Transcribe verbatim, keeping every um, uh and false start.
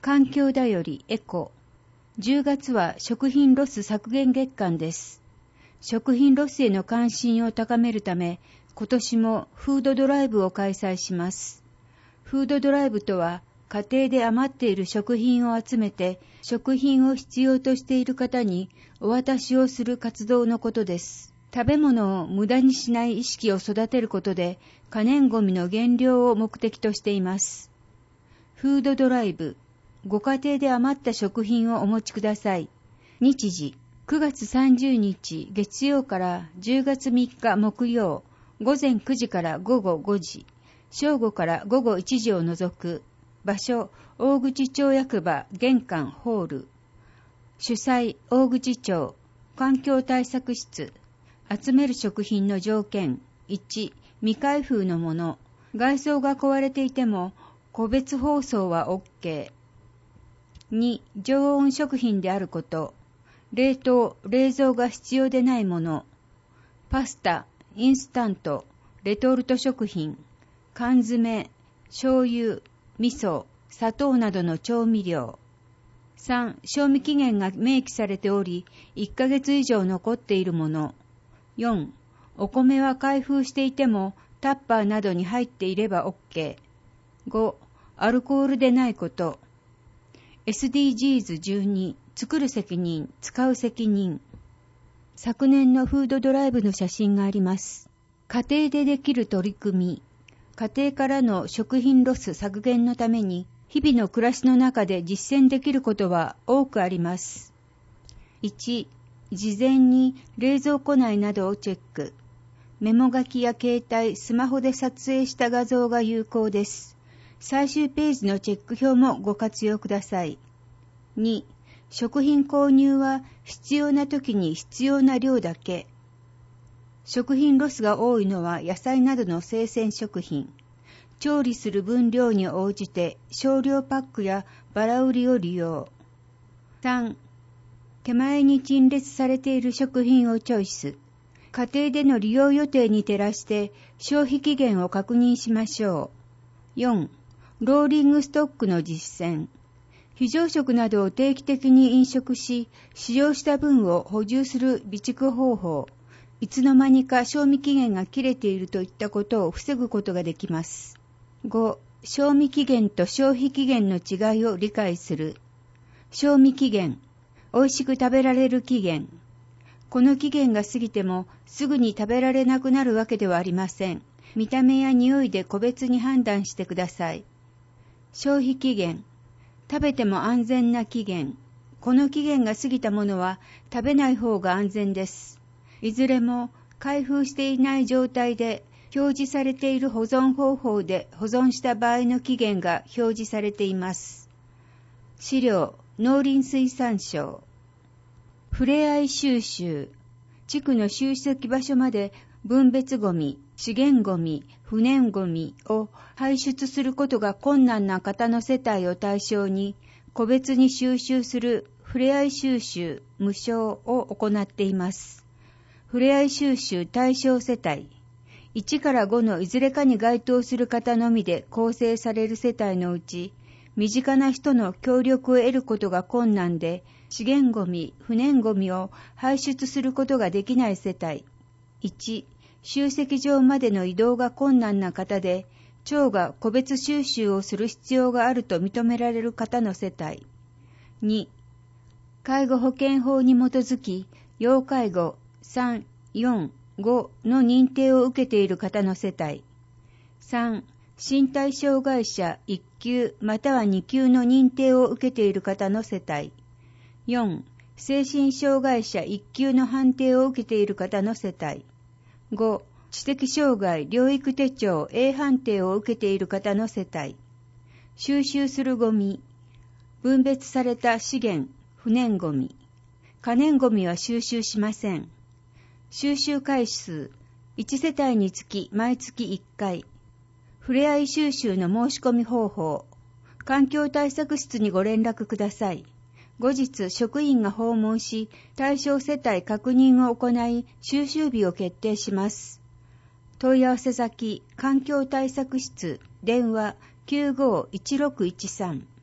環境だよりエコ。じゅうがつは食品ロス削減月間です。食品ロスへの関心を高めるため、今年もフードドライブを開催します。フードドライブとは、家庭で余っている食品を集めて、食品を必要としている方にお渡しをする活動のことです。食べ物を無駄にしない意識を育てることで、可燃ごみの減量を目的としています。フードドライブ。ご家庭で余った食品をお持ちください。日時、くがつさんじゅうにち月曜からじゅうがつみっか木曜、ごぜんくじからごごごじ、正午からごごいちじを除く。場所、大口町役場玄関ホール。主催、大口町環境対策室。集める食品の条件。いち、未開封のもの。外装が壊れていても、個別包装は OK。に、常温食品であること。冷凍、冷蔵が必要でないもの。パスタ、インスタント、レトルト食品、缶詰、醤油、味噌、砂糖などの調味料。さん、賞味期限が明記されており、いっかげつ以上残っているもの。よん、お米は開封していても、タッパーなどに入っていれば OK。ご、アルコールでないこと。エスディージーズじゅうに、作る責任、使う責任。昨年のフードドライブの写真があります。家庭でできる取り組み。家庭からの食品ロス削減のために、日々の暮らしの中で実践できることは多くあります。いち、事前に冷蔵庫内などをチェック。メモ書きや携帯、スマホで撮影した画像が有効です。最終ページのチェック表もご活用ください。に、食品購入は必要な時に必要な量だけ。食品ロスが多いのは野菜などの生鮮食品。調理する分量に応じて少量パックやバラ売りを利用。さん、手前に陳列されている食品をチョイス。家庭での利用予定に照らして消費期限を確認しましょう。よん、ローリングストックの実践。非常食などを定期的に飲食し、使用した分を補充する備蓄方法。いつの間にか賞味期限が切れているといったことを防ぐことができます。ご、賞味期限と消費期限の違いを理解する。賞味期限。美味しく食べられる期限。この期限が過ぎてもすぐに食べられなくなるわけではありません。見た目や匂いで個別に判断してください。消費期限。食べても安全な期限。この期限が過ぎたものは食べない方が安全です。いずれも開封していない状態で表示されている保存方法で保存した場合の期限が表示されています。資料、農林水産省。ふれあい収集。地区の集積場所まで分別ゴミ、資源ゴミ、不燃ゴミを排出することが困難な方の世帯を対象に、個別に収集するふれあい収集無償を行っています。ふれあい収集対象世帯。いちからごのいずれかに該当する方のみで構成される世帯のうち、身近な人の協力を得ることが困難で、資源ゴミ、不燃ゴミを排出することができない世帯。いち、集積場までの移動が困難な方で、町が個別収集をする必要があると認められる方の世帯。に、介護保険法に基づき、要介護さん、よん、ごの認定を受けている方の世帯。さん、身体障害者いっきゅうまたはにきゅうの認定を受けている方の世帯。よん、精神障害者いっきゅうの判定を受けている方の世帯。ご、知的障害療育手帳 A 判定を受けている方の世帯。収集するゴミ。分別された資源、不燃ゴミ。可燃ゴミは収集しません。収集回数。いち世帯につき毎月いっかい。ふれあい収集の申し込み方法。環境対策室にご連絡ください。後日職員が訪問し、対象世帯確認を行い、収集日を決定します。問い合わせ先、環境対策室、電話 きゅうごいちろくいちさん。